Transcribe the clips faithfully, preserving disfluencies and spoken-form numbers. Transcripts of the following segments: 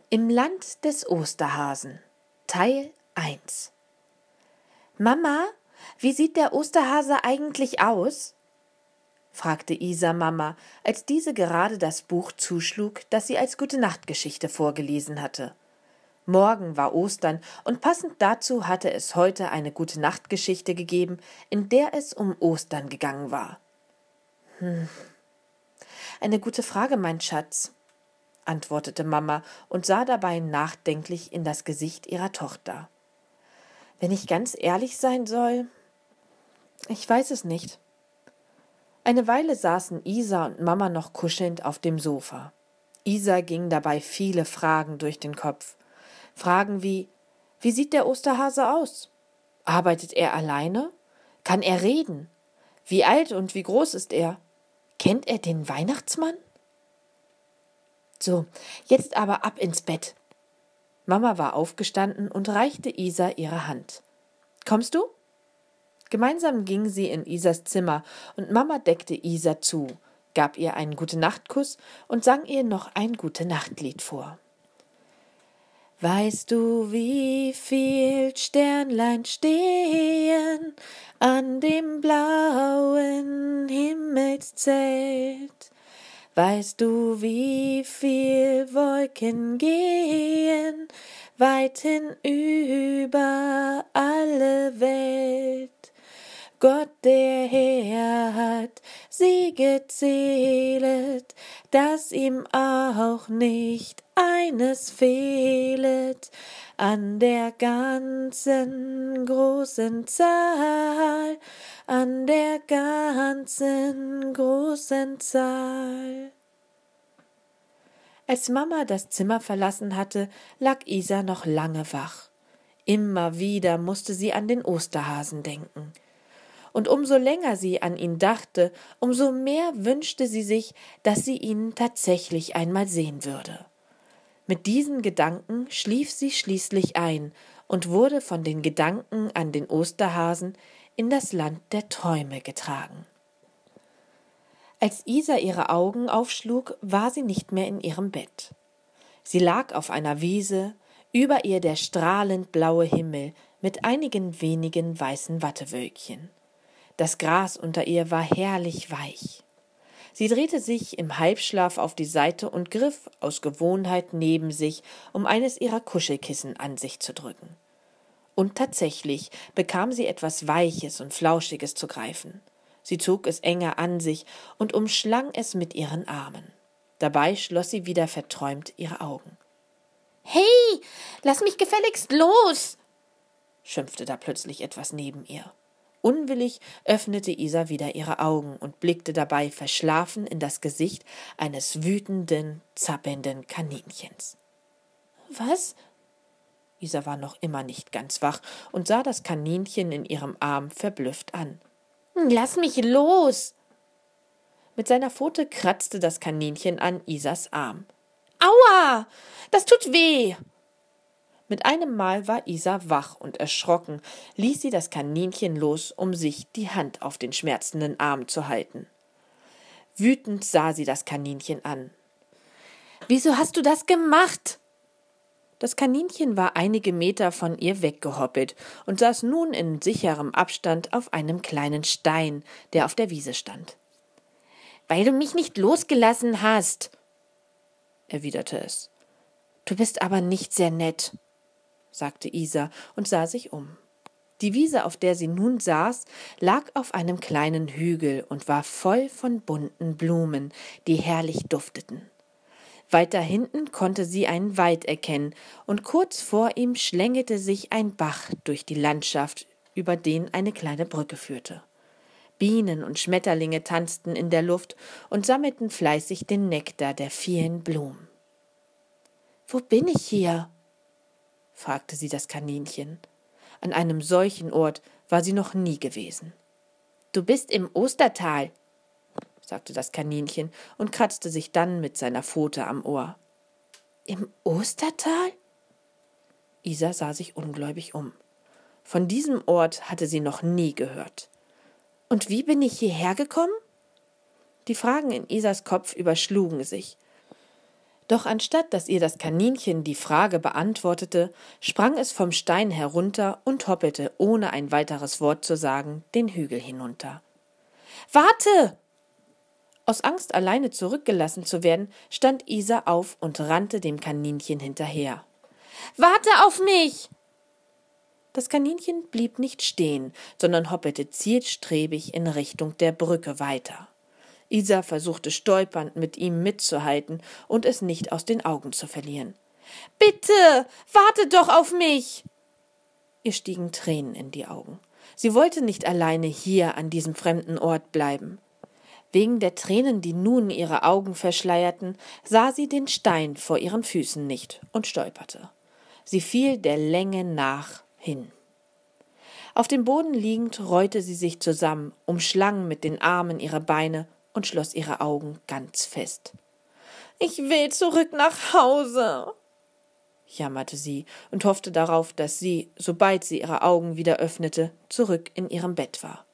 Im Land des Osterhasen Teil eins. »Mama, wie sieht der Osterhase eigentlich aus?« fragte Isa Mama, als diese gerade das Buch zuschlug, das sie als Gute-Nacht-Geschichte vorgelesen hatte. Morgen war Ostern, und passend dazu hatte es heute eine Gute-Nacht-Geschichte gegeben, in der es um Ostern gegangen war. »Hm, eine gute Frage, mein Schatz«, antwortete Mama und sah dabei nachdenklich in das Gesicht ihrer Tochter. »Wenn ich ganz ehrlich sein soll, ich weiß es nicht.« Eine Weile saßen Isa und Mama noch kuschelnd auf dem Sofa. Isa ging dabei viele Fragen durch den Kopf. Fragen wie: Wie sieht der Osterhase aus? Arbeitet er alleine? Kann er reden? Wie alt und wie groß ist er? Kennt er den Weihnachtsmann? So, jetzt aber ab ins Bett. Mama war aufgestanden und reichte Isa ihre Hand. »Kommst du?« Gemeinsam gingen sie in Isas Zimmer, und Mama deckte Isa zu, gab ihr einen Gute-Nacht-Kuss und sang ihr noch ein Gute-Nacht-Lied vor. Weißt du, wie viel Sternlein stehen an dem blauen Himmelszelt? Weißt du, wie viel Wolken gehen weit hin über alle Welt? Gott, der Herr, hat sie gezählet, dass ihm auch nicht eines fehlet an der ganzen großen Zahl, an der ganzen großen Zahl. Als Mama das Zimmer verlassen hatte, lag Isa noch lange wach. Immer wieder musste sie an den Osterhasen denken. Und umso länger sie an ihn dachte, umso mehr wünschte sie sich, dass sie ihn tatsächlich einmal sehen würde. Mit diesen Gedanken schlief sie schließlich ein und wurde von den Gedanken an den Osterhasen in das Land der Träume getragen. Als Isa ihre Augen aufschlug, war sie nicht mehr in ihrem Bett. Sie lag auf einer Wiese, über ihr der strahlend blaue Himmel mit einigen wenigen weißen Wattewölkchen. Das Gras unter ihr war herrlich weich. Sie drehte sich im Halbschlaf auf die Seite und griff aus Gewohnheit neben sich, um eines ihrer Kuschelkissen an sich zu drücken. Und tatsächlich bekam sie etwas Weiches und Flauschiges zu greifen. Sie zog es enger an sich und umschlang es mit ihren Armen. Dabei schloss sie wieder verträumt ihre Augen. »Hey, lass mich gefälligst los!« schimpfte da plötzlich etwas neben ihr. Unwillig öffnete Isa wieder ihre Augen und blickte dabei verschlafen in das Gesicht eines wütenden, zappelnden Kaninchens. »Was?« Isa war noch immer nicht ganz wach und sah das Kaninchen in ihrem Arm verblüfft an. »Lass mich los!« Mit seiner Pfote kratzte das Kaninchen an Isas Arm. »Aua! Das tut weh!« Mit einem Mal war Isa wach und erschrocken, ließ sie das Kaninchen los, um sich die Hand auf den schmerzenden Arm zu halten. Wütend sah sie das Kaninchen an. »Wieso hast du das gemacht?« Das Kaninchen war einige Meter von ihr weggehoppelt und saß nun in sicherem Abstand auf einem kleinen Stein, der auf der Wiese stand. »Weil du mich nicht losgelassen hast«, erwiderte es. »Du bist aber nicht sehr nett«, sagte Isa und sah sich um. Die Wiese, auf der sie nun saß, lag auf einem kleinen Hügel und war voll von bunten Blumen, die herrlich dufteten. Weiter hinten konnte sie einen Wald erkennen, und kurz vor ihm schlängelte sich ein Bach durch die Landschaft, über den eine kleine Brücke führte. Bienen und Schmetterlinge tanzten in der Luft und sammelten fleißig den Nektar der vielen Blumen. »Wo bin ich hier?« fragte sie das Kaninchen. An einem solchen Ort war sie noch nie gewesen. »Du bist im Ostertal«, sagte das Kaninchen und kratzte sich dann mit seiner Pfote am Ohr. »Im Ostertal?« Isa sah sich ungläubig um. Von diesem Ort hatte sie noch nie gehört. »Und wie bin ich hierher gekommen?« Die Fragen in Isas Kopf überschlugen sich. Doch anstatt dass ihr das Kaninchen die Frage beantwortete, sprang es vom Stein herunter und hoppelte, ohne ein weiteres Wort zu sagen, den Hügel hinunter. »Warte!« Aus Angst, alleine zurückgelassen zu werden, stand Isa auf und rannte dem Kaninchen hinterher. »Warte auf mich!« Das Kaninchen blieb nicht stehen, sondern hoppelte zielstrebig in Richtung der Brücke weiter. Isa versuchte stolpernd mit ihm mitzuhalten und es nicht aus den Augen zu verlieren. »Bitte, warte doch auf mich!« Ihr stiegen Tränen in die Augen. Sie wollte nicht alleine hier an diesem fremden Ort bleiben. Wegen der Tränen, die nun ihre Augen verschleierten, sah sie den Stein vor ihren Füßen nicht und stolperte. Sie fiel der Länge nach hin. Auf dem Boden liegend rollte sie sich zusammen, umschlang mit den Armen ihre Beine und schloss ihre Augen ganz fest. »Ich will zurück nach Hause«, jammerte sie und hoffte darauf, dass sie, sobald sie ihre Augen wieder öffnete, zurück in ihrem Bett war.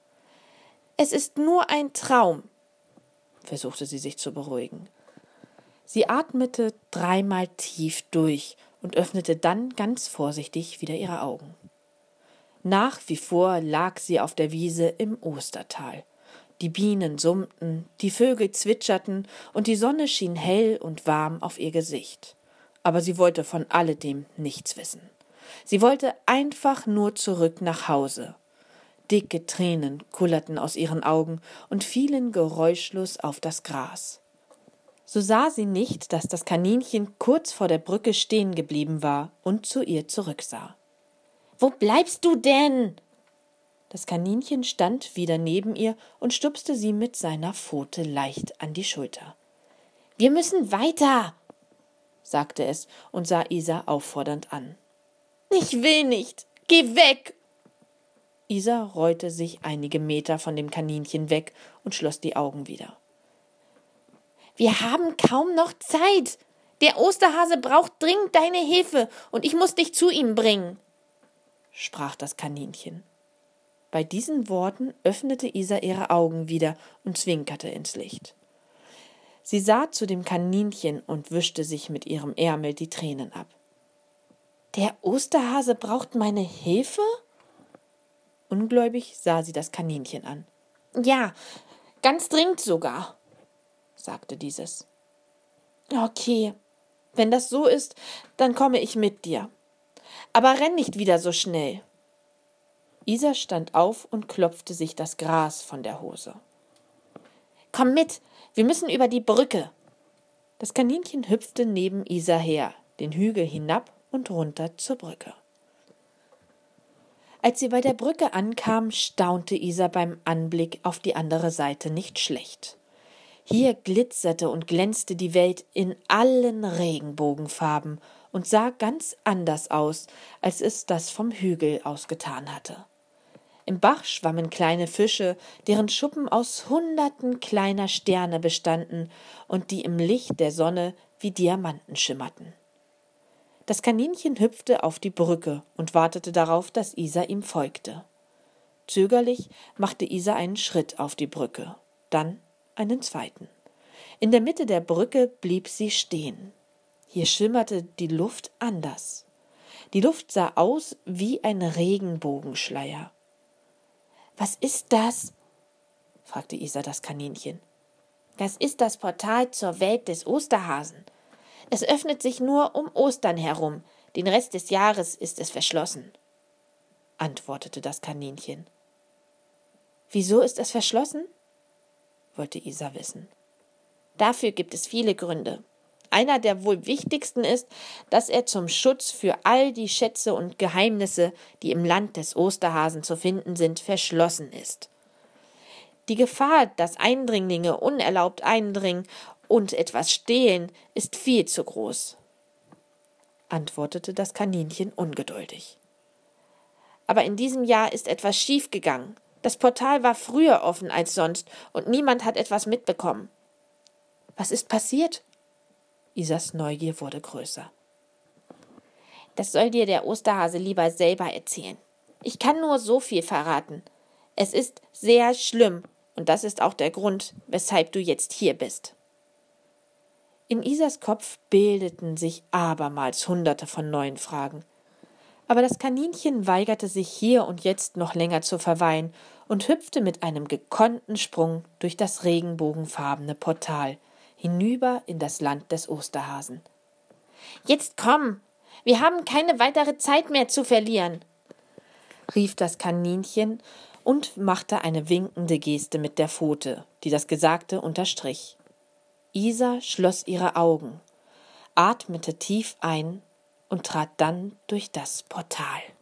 »Es ist nur ein Traum«, versuchte sie sich zu beruhigen. Sie atmete dreimal tief durch und öffnete dann ganz vorsichtig wieder ihre Augen. Nach wie vor lag sie auf der Wiese im Ostertal. Die Bienen summten, die Vögel zwitscherten und die Sonne schien hell und warm auf ihr Gesicht. Aber sie wollte von alledem nichts wissen. Sie wollte einfach nur zurück nach Hause. Dicke Tränen kullerten aus ihren Augen und fielen geräuschlos auf das Gras. So sah sie nicht, dass das Kaninchen kurz vor der Brücke stehen geblieben war und zu ihr zurücksah. »Wo bleibst du denn?« Das Kaninchen stand wieder neben ihr und stupste sie mit seiner Pfote leicht an die Schulter. »Wir müssen weiter«, sagte es und sah Isa auffordernd an. »Ich will nicht, geh weg!« Isa rollte sich einige Meter von dem Kaninchen weg und schloss die Augen wieder. »Wir haben kaum noch Zeit. Der Osterhase braucht dringend deine Hilfe und ich muss dich zu ihm bringen«, sprach das Kaninchen. Bei diesen Worten öffnete Isa ihre Augen wieder und zwinkerte ins Licht. Sie sah zu dem Kaninchen und wischte sich mit ihrem Ärmel die Tränen ab. »Der Osterhase braucht meine Hilfe?« Ungläubig sah sie das Kaninchen an. »Ja, ganz dringend sogar«, sagte dieses. »Okay, wenn das so ist, dann komme ich mit dir. Aber renn nicht wieder so schnell.« Isa stand auf und klopfte sich das Gras von der Hose. »Komm mit, wir müssen über die Brücke.« Das Kaninchen hüpfte neben Isa her, den Hügel hinab und runter zur Brücke. Als sie bei der Brücke ankam, staunte Isa beim Anblick auf die andere Seite nicht schlecht. Hier glitzerte und glänzte die Welt in allen Regenbogenfarben und sah ganz anders aus, als es das vom Hügel aus getan hatte. Im Bach schwammen kleine Fische, deren Schuppen aus Hunderten kleiner Sterne bestanden und die im Licht der Sonne wie Diamanten schimmerten. Das Kaninchen hüpfte auf die Brücke und wartete darauf, dass Isa ihm folgte. Zögerlich machte Isa einen Schritt auf die Brücke, dann einen zweiten. In der Mitte der Brücke blieb sie stehen. Hier schimmerte die Luft anders. Die Luft sah aus wie ein Regenbogenschleier. »Was ist das?« fragte Isa das Kaninchen. »Das ist das Portal zur Welt des Osterhasen. Es öffnet sich nur um Ostern herum. Den Rest des Jahres ist es verschlossen«, antwortete das Kaninchen. »Wieso ist es verschlossen?« wollte Isa wissen. »Dafür gibt es viele Gründe. Einer der wohl wichtigsten ist, dass er zum Schutz für all die Schätze und Geheimnisse, die im Land des Osterhasen zu finden sind, verschlossen ist. Die Gefahr, dass Eindringlinge unerlaubt eindringen und etwas stehlen, ist viel zu groß«, antwortete das Kaninchen ungeduldig. »Aber in diesem Jahr ist etwas schiefgegangen. Das Portal war früher offen als sonst und niemand hat etwas mitbekommen.« »Was ist passiert?« Isas Neugier wurde größer. »Das soll dir der Osterhase lieber selber erzählen. Ich kann nur so viel verraten. Es ist sehr schlimm und das ist auch der Grund, weshalb du jetzt hier bist.« In Isas Kopf bildeten sich abermals hunderte von neuen Fragen. Aber das Kaninchen weigerte sich hier und jetzt noch länger zu verweilen und hüpfte mit einem gekonnten Sprung durch das regenbogenfarbene Portal hinüber in das Land des Osterhasen. »Jetzt komm! Wir haben keine weitere Zeit mehr zu verlieren«, rief das Kaninchen und machte eine winkende Geste mit der Pfote, die das Gesagte unterstrich. Isa schloss ihre Augen, atmete tief ein und trat dann durch das Portal.